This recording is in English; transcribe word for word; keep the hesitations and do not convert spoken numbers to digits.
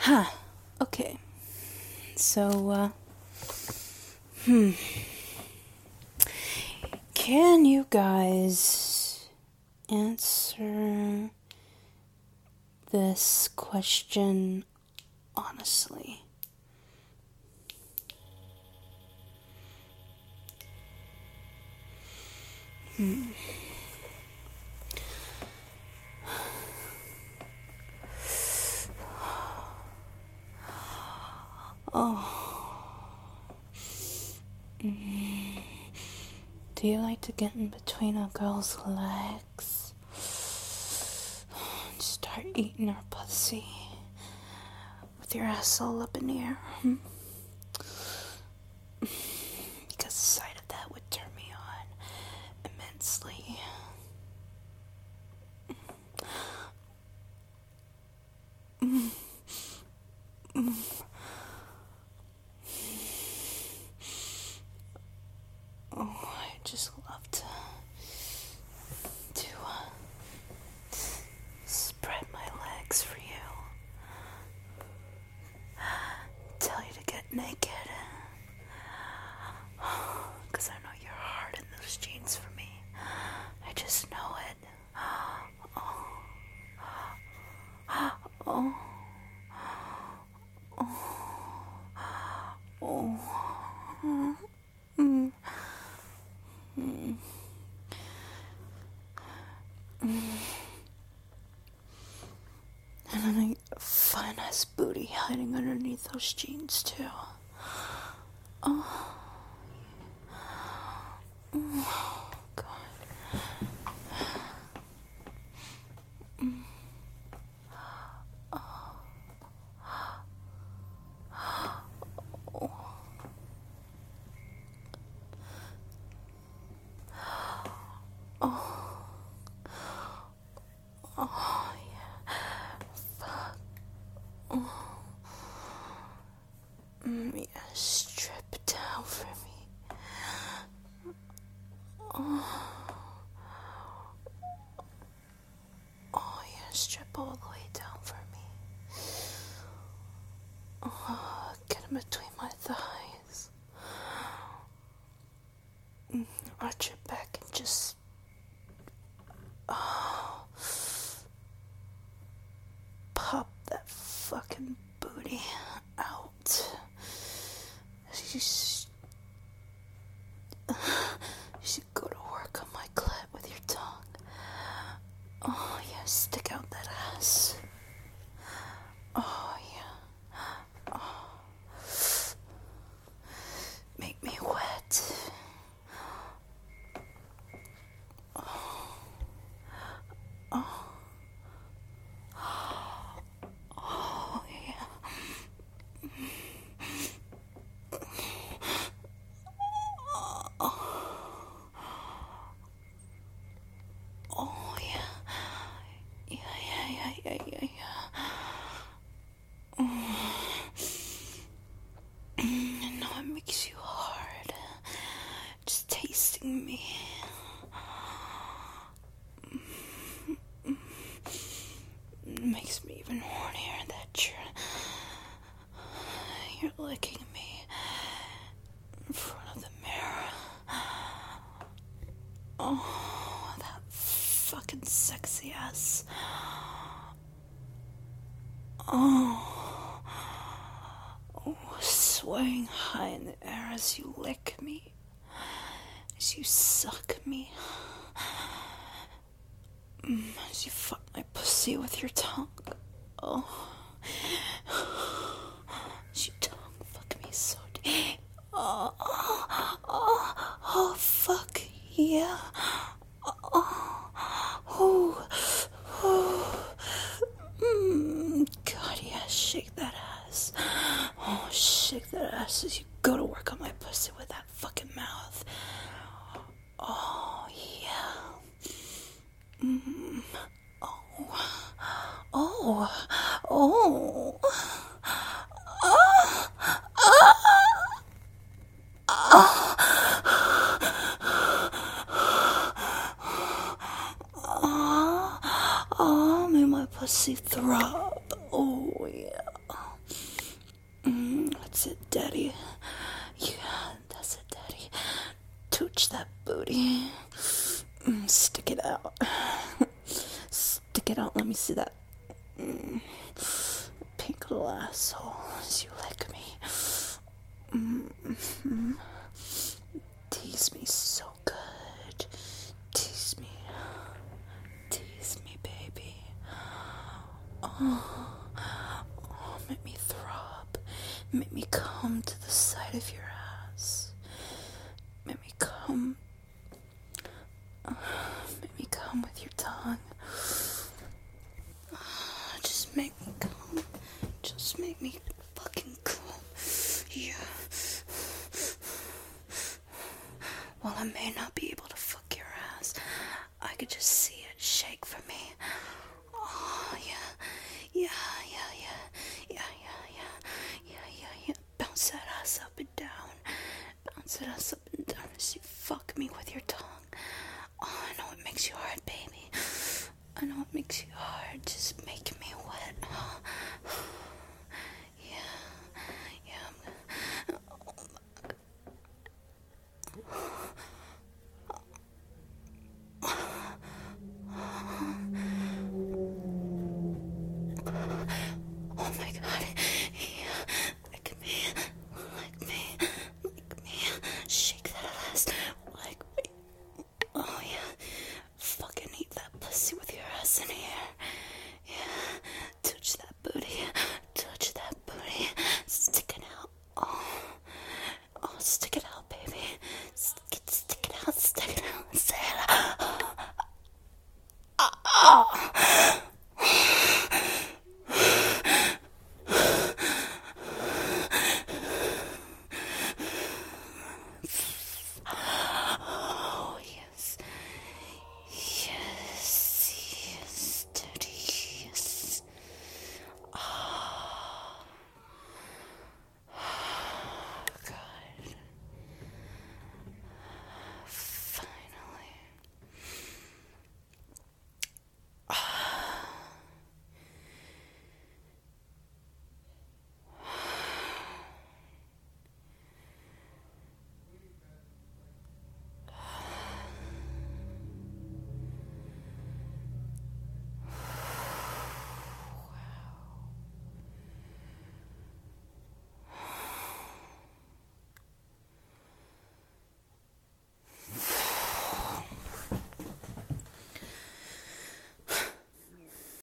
Huh. Okay. So, uh, hmm. Can you guys answer this question honestly? Hmm. Oh. Mm. Do you like to get in between a girl's legs? Start eating her pussy with your ass all up in the air? Hmm? Because the sight of that would turn me on immensely. Mm. Mm. Oh, I just love to, to uh, spread my legs for you. Tell you to get naked. Because I know you're hard in those jeans for me. I just know it. Oh. Oh. Oh. Oh. Mm. Mm. Mm. And then a fine ass booty hiding underneath those jeans, too. Oh. Oh, God. Mm. Oh. Oh. Oh. Oh, yeah. Fuck. Oh. Mm, yeah, strip down for me. Oh. Oh, yeah, strip all the way down for me. Oh, get in between my thighs. Mm, arch your back and just... Oh. Pop that fucking booty out. You should, you should go to work on my clit with your tongue. Oh, yeah, stick out that ass. Oh, yeah. Oh. Make me wet. Oh. Oh. Oh, yeah. Oh, yeah. Yeah, yeah, yeah, yeah, yeah, yeah. Mm. I know it makes you hard. Just tasting me. It makes me even hornier that you're, you're licking me in front of the mirror. Oh, that fucking sexy ass. Oh, oh, swaying high in the air as you lick me, as you suck me, as you fuck my pussy with your tongue. Oh, as you tongue fuck me so deep. Oh, oh, oh, oh, fuck yeah. Oh, oh, oh. Mm, God, yeah, shake that ass. Oh, shake that ass as you go to work on my pussy with that fucking mouth. Oh, yeah. Mm. Oh. Oh. Oh. Oh. Oh. Oh. Oh, make my pussy throb. Oh, yeah. That's it, daddy. Yeah, that's it, daddy. Touch that booty. Mm, stick it out. Stick it out. Let me see that. Mm. Pink little asshole as you lick me. Mm-hmm. Tease me so good. Tease me. Tease me, baby. Oh, oh, make me throb. Make me come to the side of your ass. Make me come. Uh, make me come with your tongue. Uh, just make me come. Just make me fucking come. Yeah. While I may not be able to fuck your ass, I could just see it shake for me. Oh, yeah. Yeah, yeah, yeah. Yeah, yeah, yeah. Yeah, yeah, yeah. Bounce that ass up and down. Bounce that ass up and down as you fuck me with your tongue. Oh, I know it makes you hard, baby. I know it makes you hard. Just making me wet. Huh? Yeah. Yeah. Oh my god. Yeah. Look at me.